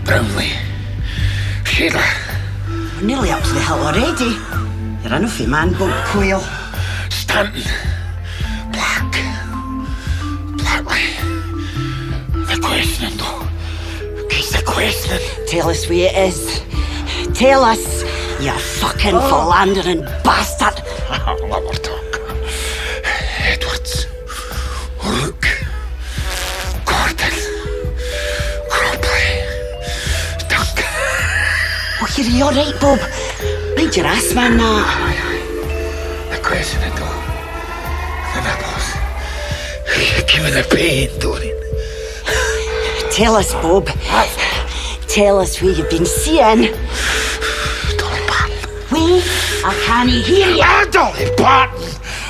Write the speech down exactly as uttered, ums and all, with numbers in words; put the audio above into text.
Brownlee. Sheila. We're nearly up to the hill already. You're enough of man, Bob Quayle. Stanton. Black. Blackley. The questioning, though. Keep the questioning. Tell us where it is. Tell us, you fucking oh. philandering bastard. Let her talk. Edwards. Rook. Gordon. Cropley. Duncan. Oh, you're you all right, Bob? Mind your ass, man, that. The questioning, though. The nipples. Give me the pain, Doreen. Tell us, Bob. Tell us where you've been seeing. Dolly Parton. Wait, I can't hear you. Ah, Dolly Parton.